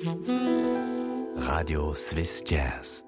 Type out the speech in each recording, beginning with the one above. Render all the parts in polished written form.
Radio Swiss Jazz.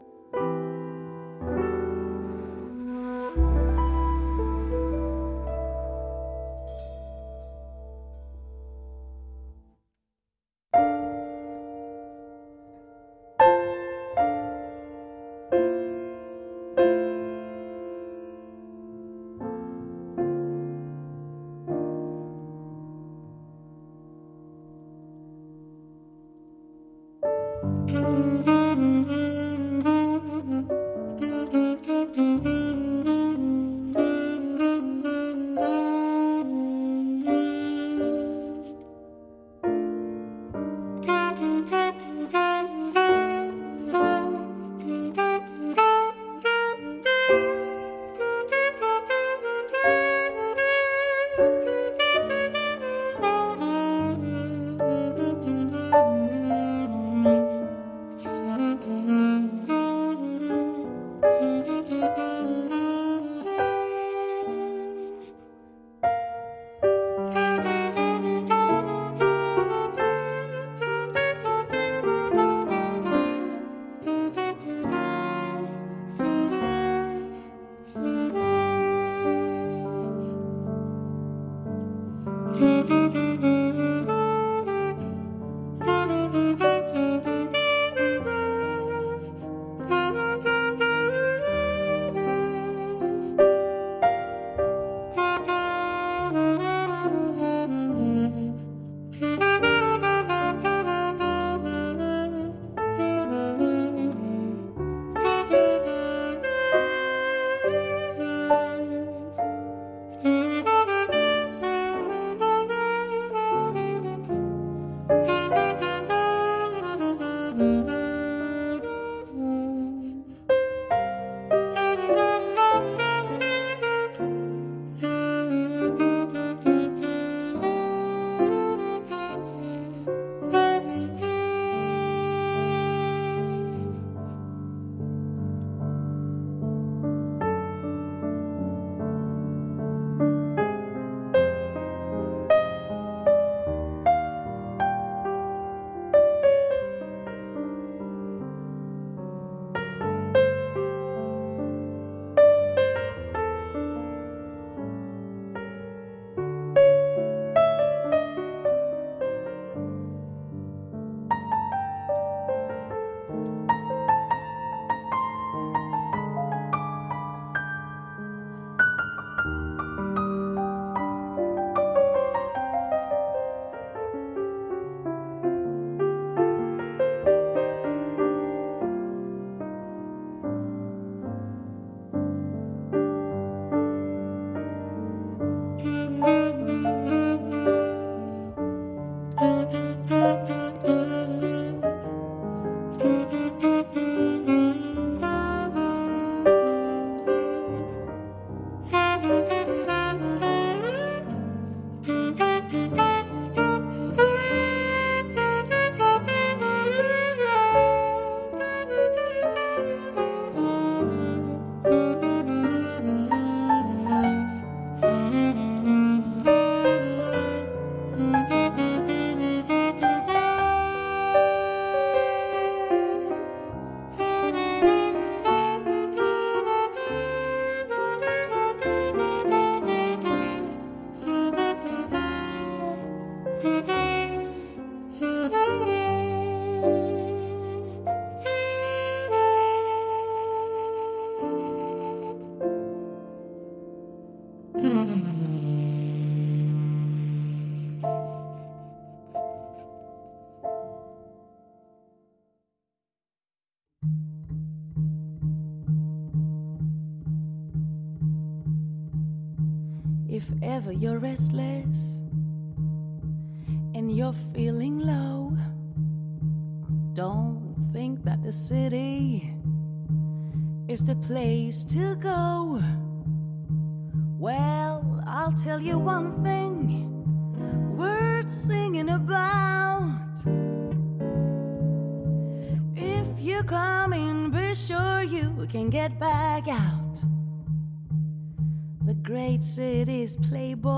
If ever you're restless and you're feeling low, don't think that the city is the place to go. Well, I'll tell you one thing worth singing about. If you come in, be sure you can get back out. The great city's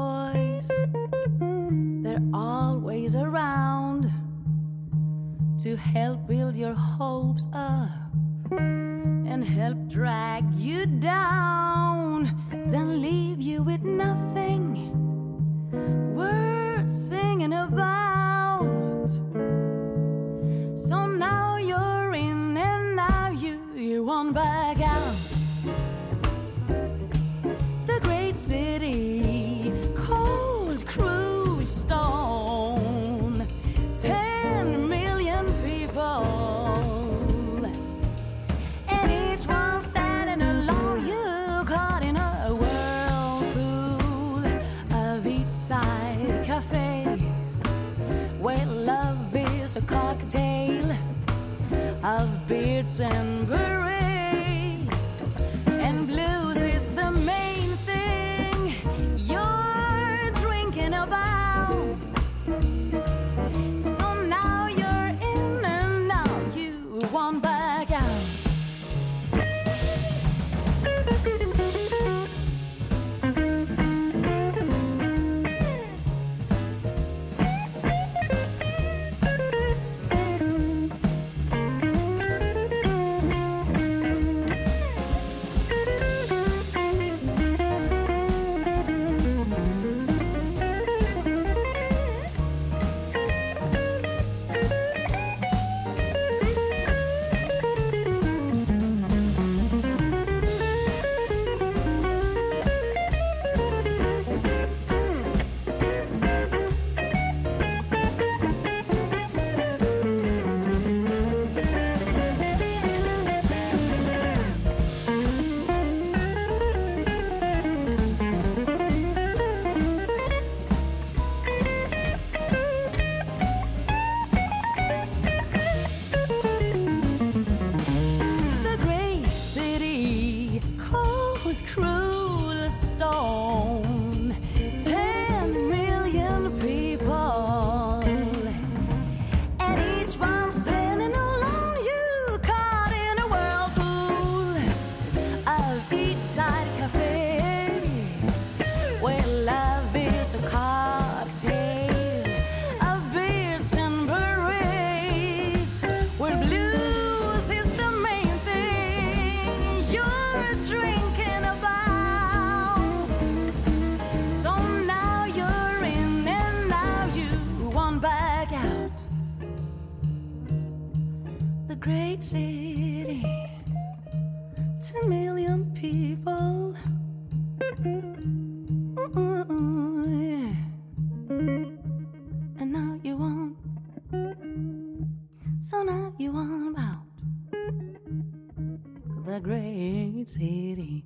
playboys, they're always around to help build your hopes up and help drag you down, then leave you with nothing worth singing about. So now you're in and now you won't back out. The great city, cold, crude stone, 10 million people, and each one standing alone. You caught in a whirlpool of each side cafes, where love is a cocktail of beards and berets, and blues is the main thing you're drinking about. So now you're in and now you won't back out. Great city, 10 million people. And now you want, so now you want about the great city.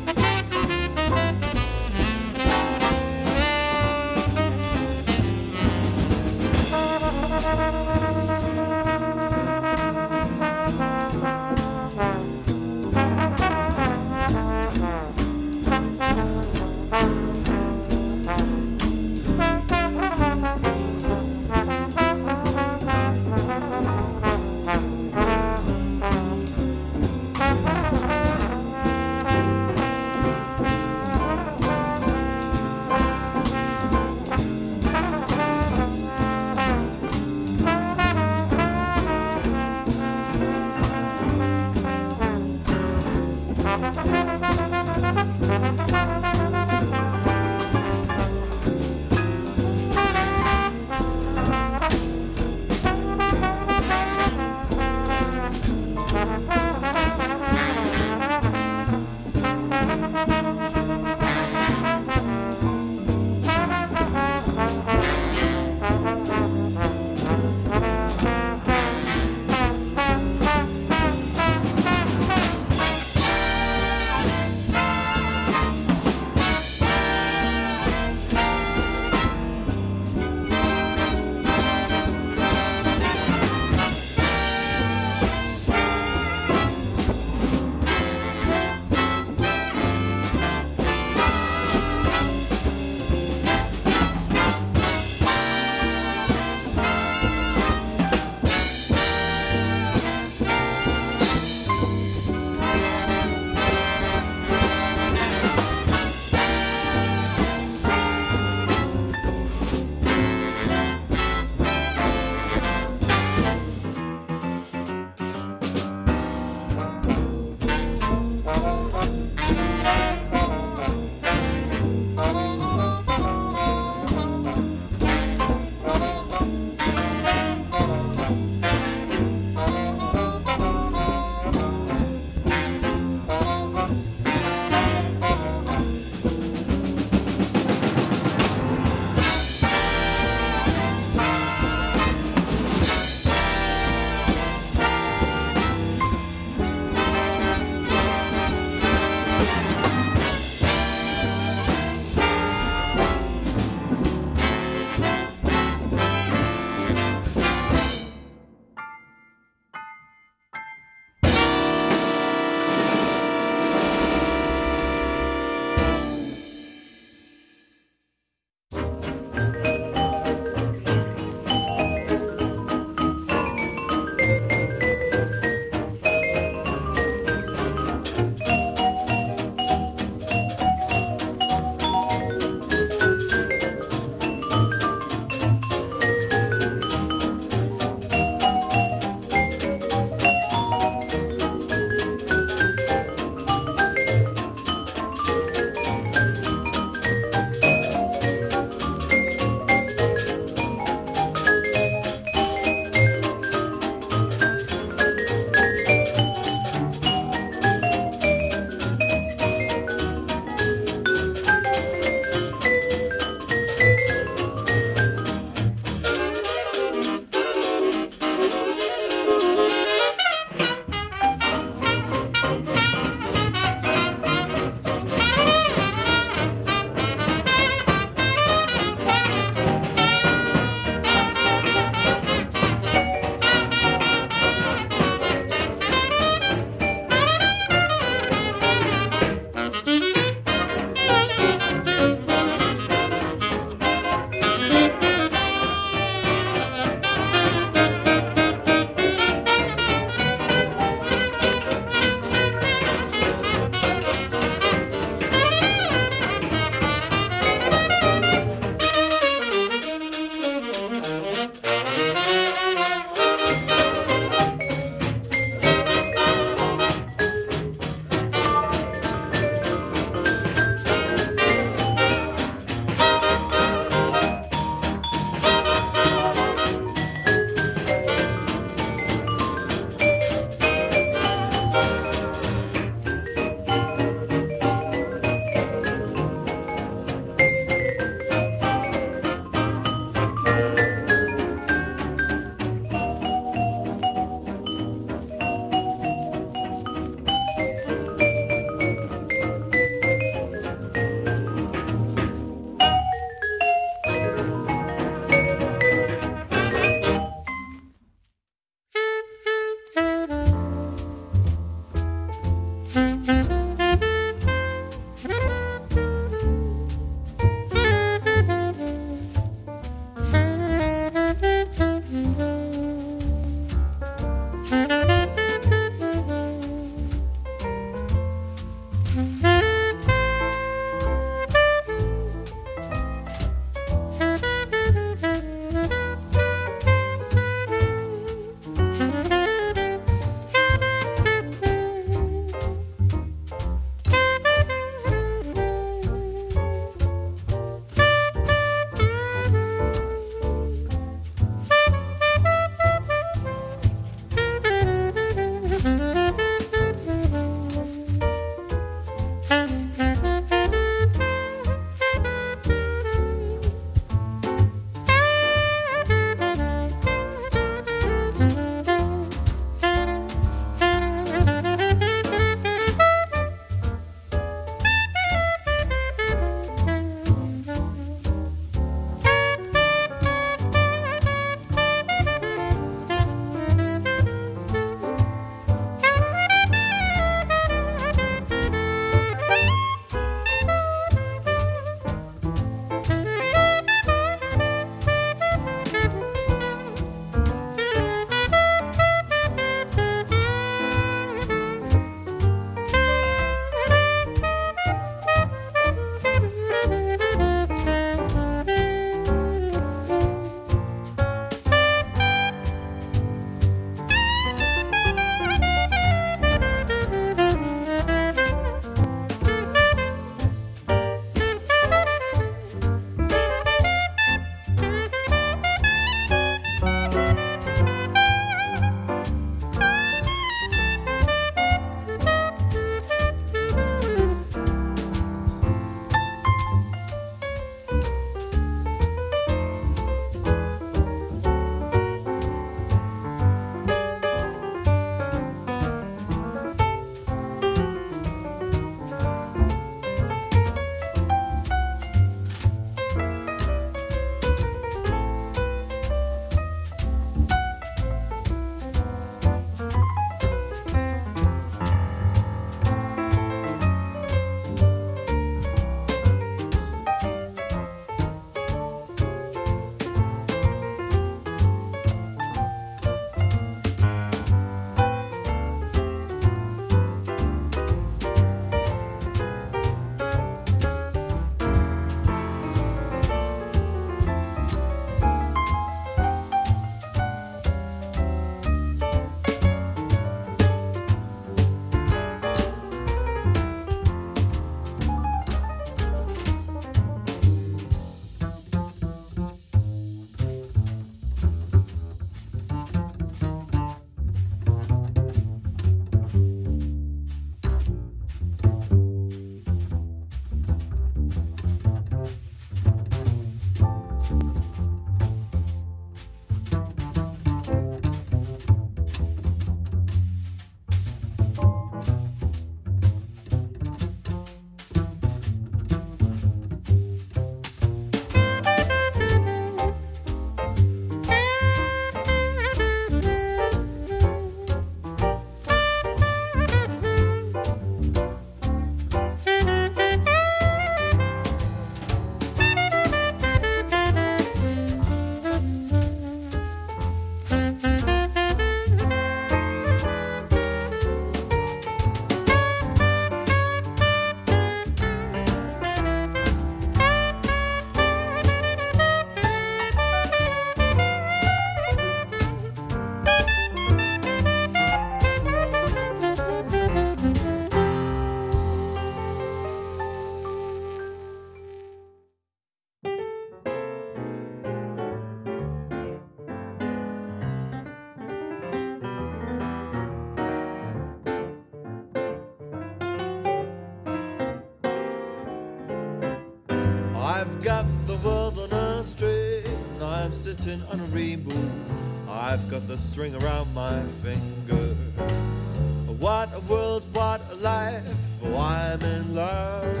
I've got the world on a string. I'm sitting on a rainbow. I've got the string around my finger. What a world, what a life. Oh, I'm in love.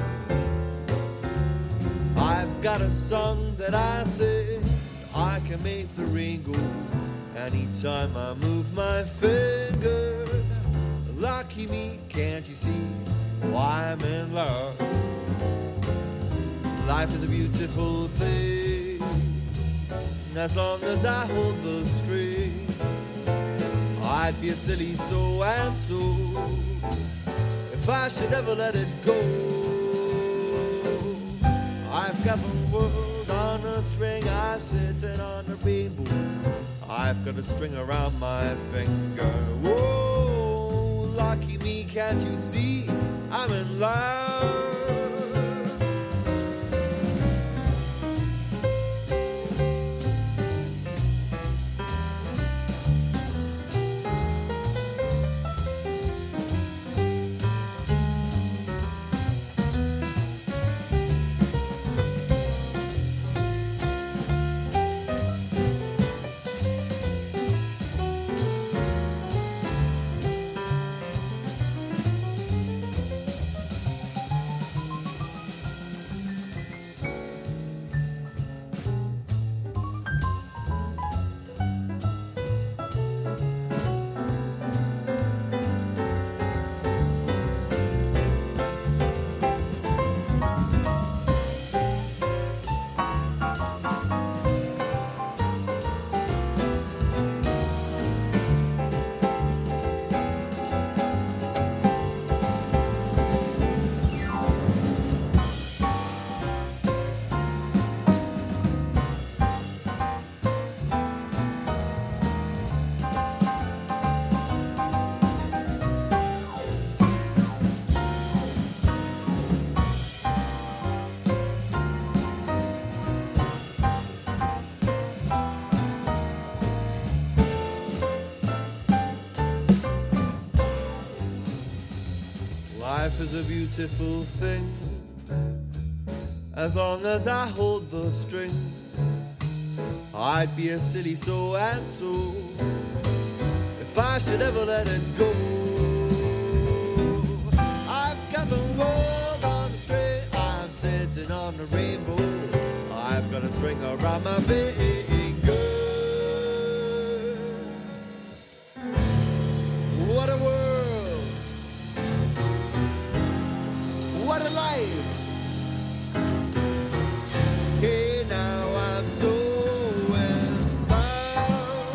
I've got a song that I sing. I can make the rain go anytime I move my finger. Lucky me, can't you see? Oh, I'm in love. Life is a beautiful thing, as long as I hold the string. I'd be a silly so and so if I should ever let it go. I've got the world on a string. I'm sitting on a rainbow. I've got a string around my finger. Whoa, lucky me, can't you see? I'm in love. Life is a beautiful thing, as long as I hold the string. I'd be a silly so and so if I should ever let it go. I've got the world on a string. I'm sitting on a rainbow. I've got a string around my finger. What a world, what a life. Hey, now I'm so in love.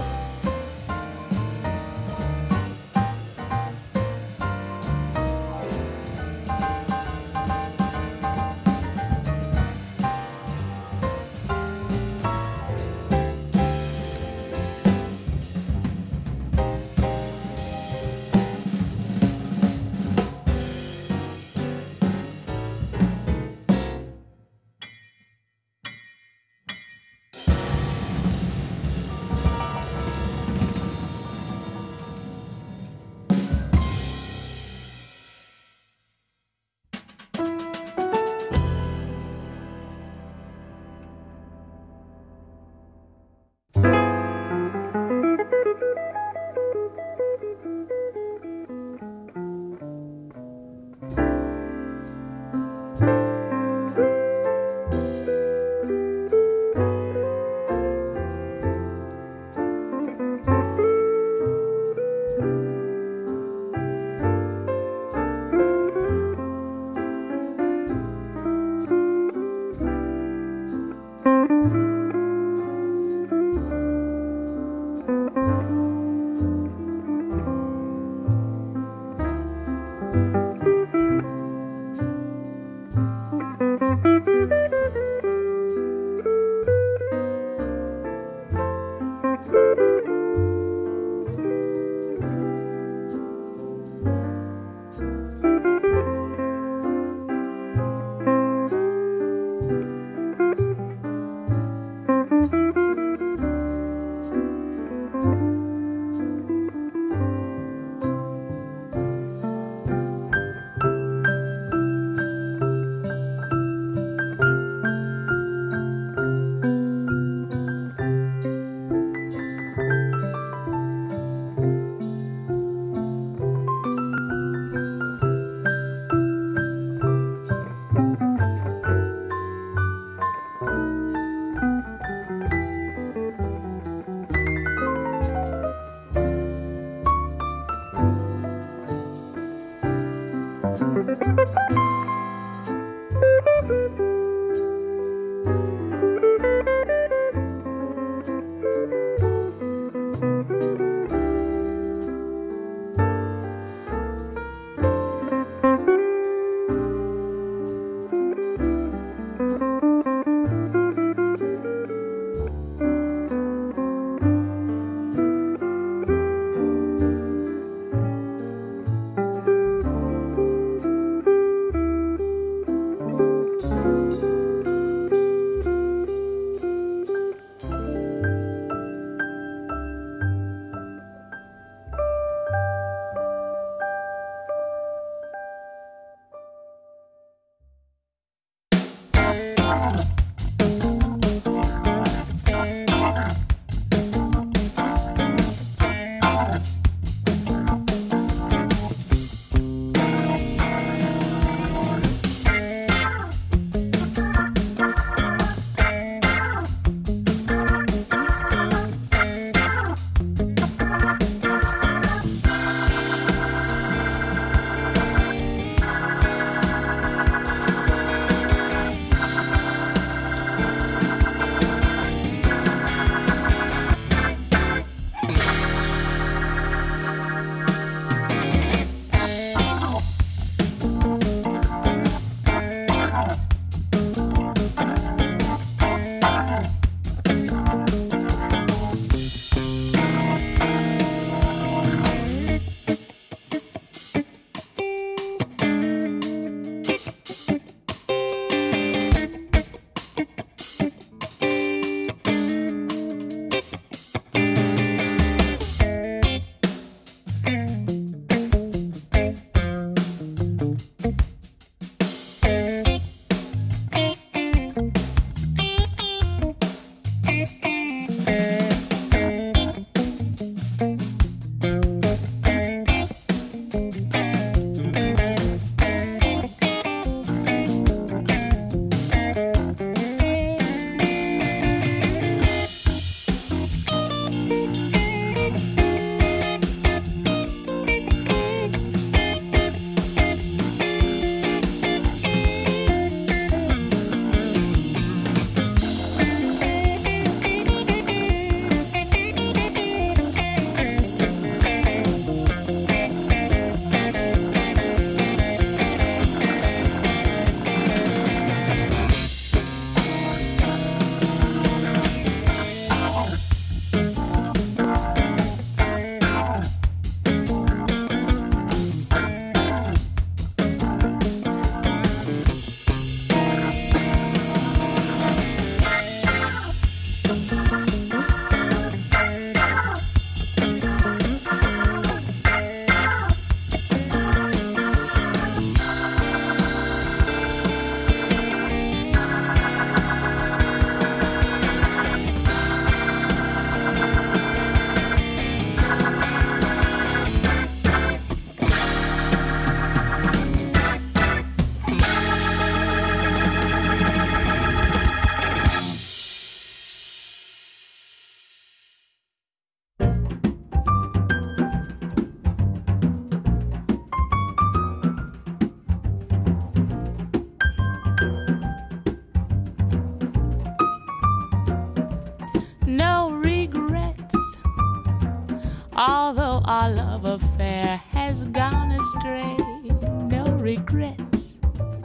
Although our love affair has gone astray, no regrets.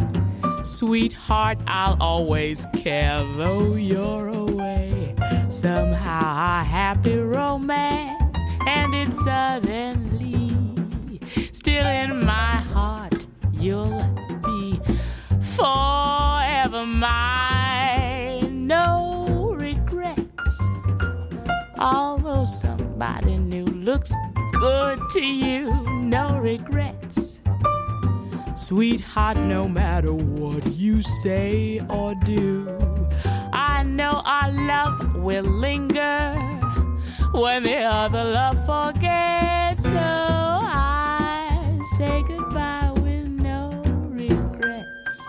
Sweetheart, I'll always care though you're away. Somehow our happy romance ended suddenly. Still in my heart you'll be forever mine. No regrets. Although somebody new looks good to you, no regrets. Sweetheart, no matter what you say or do, I know our love will linger when the other love forgets. So I say goodbye with no regrets.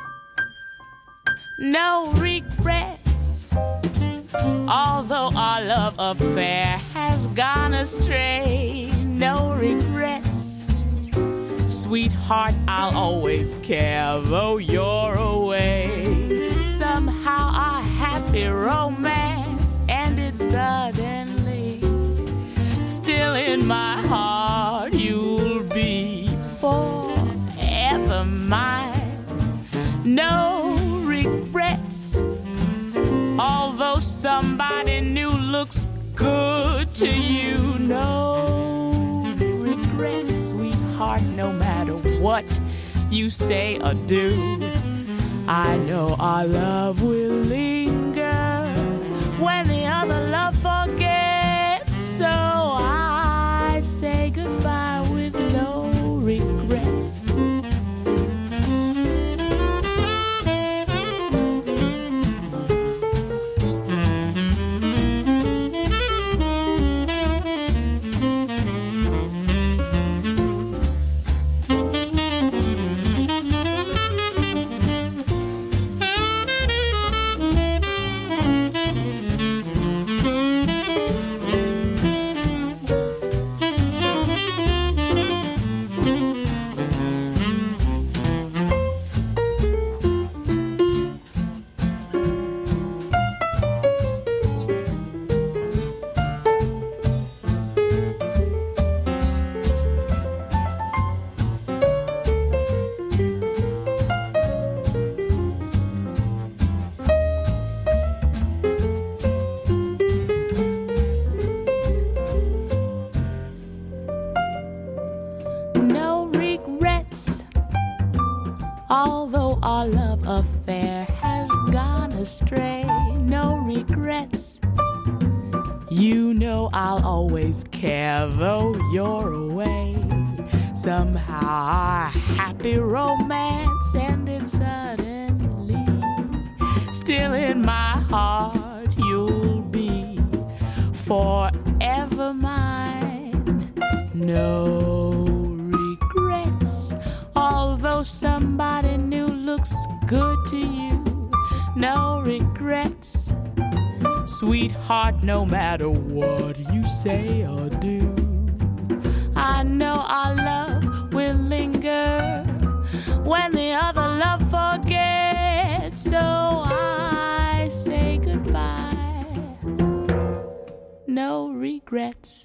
No regrets. Although our love affair has gone astray, no regrets. Sweetheart, I'll always care, though you're away. Somehow our happy romance ended suddenly. Still in my heart, you'll be forever mine. No regrets, although somebody new looks good to you. No regrets, sweetheart, no matter what you say or do. I know our love will linger when the other love forgets. So I say goodbye with no regrets. Although our love affair has gone astray, no regrets. You know I'll always care, though you're away. Somehow our happy romance ended suddenly. Still in my heart, you'll be forever mine. No regrets, although somebody new looks good to you. No regrets, sweetheart, no matter what you say or do. I know our love will linger when the other love forgets. So I say goodbye, no regrets.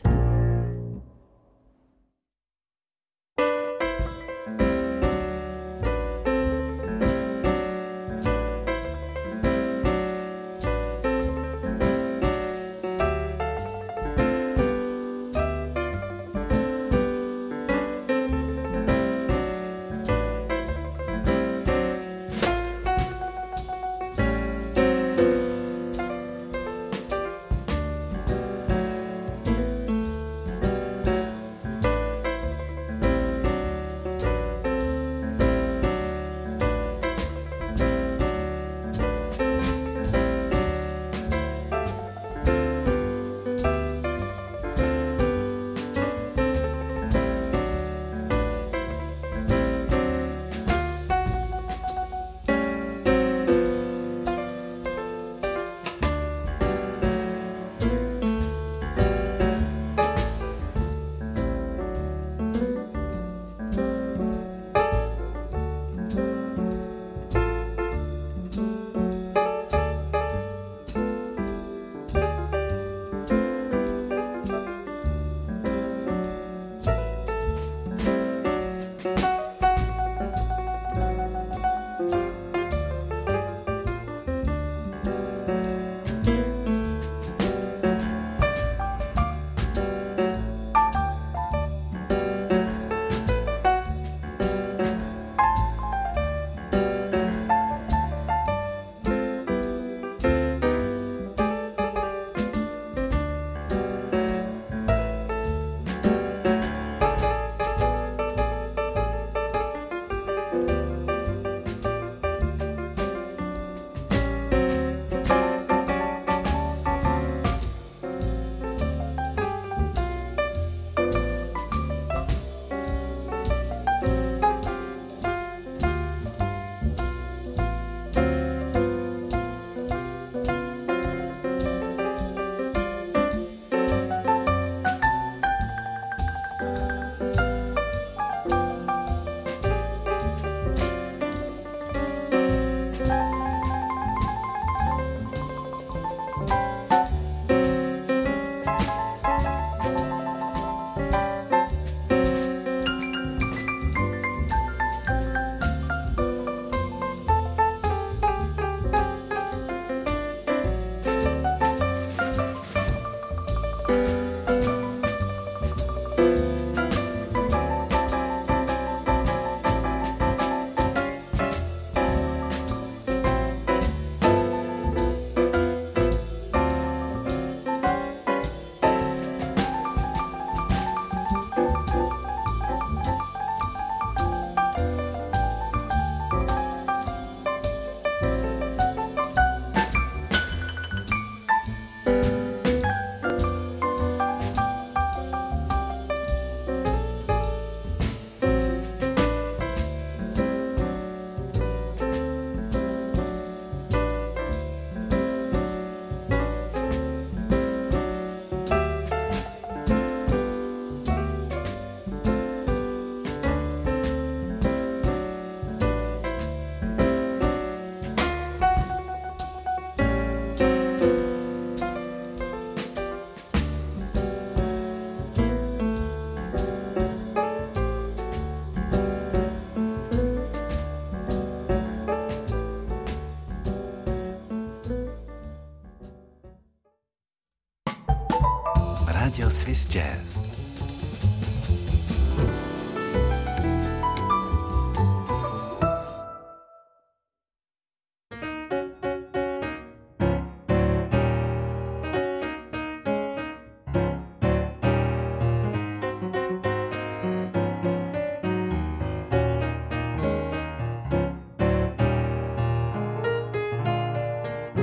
Radio Swiss Jazz.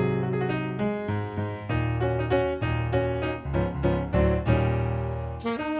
Thank you.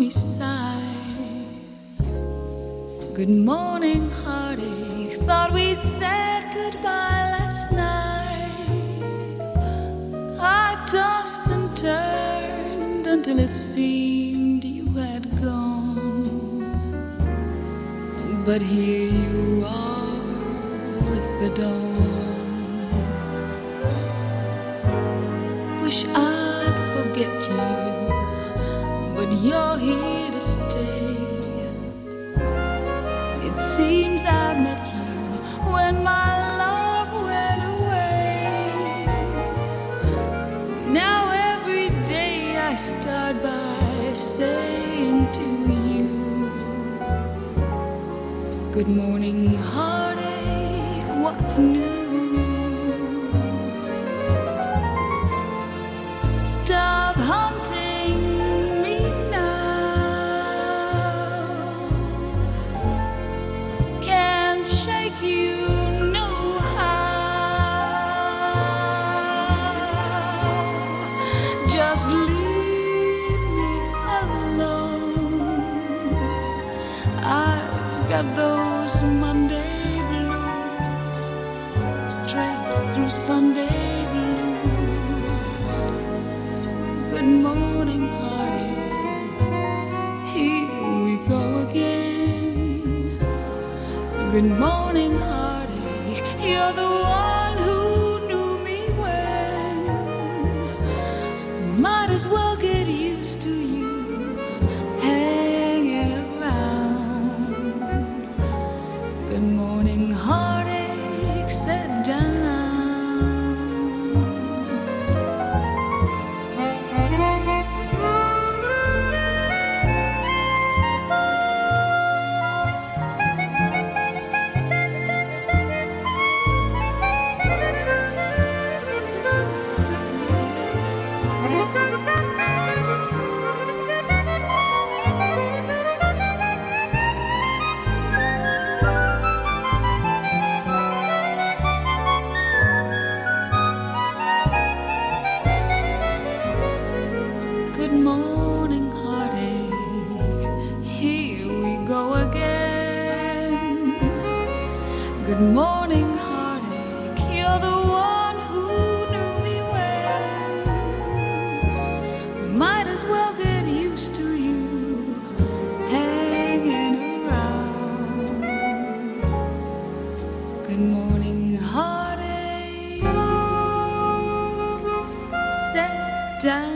lonely side. Good morning, heartache. Thought we'd said goodbye last night. I tossed and turned until it seemed you had gone. But here you are with the dawn. Wish I'd forget you, but you're here to stay. It seems I met you when my love went away. Now every day I start by saying to you, good morning, heartache, what's new? Stop haunting me now. Can't shake you, no how. Just leave me alone. I've got those Monday blues, straight through Sunday blues. Good morning, heartache, here we go again. Good morning, heartache, you're the one who knew me when. Might as well get used to you hanging around. Good morning, heartache, sit down. Good morning, heartache, here we go again. Good morning, heartache, you're the one who knew me when. Might as well get used to you hanging around. Good morning, heartache, sit down.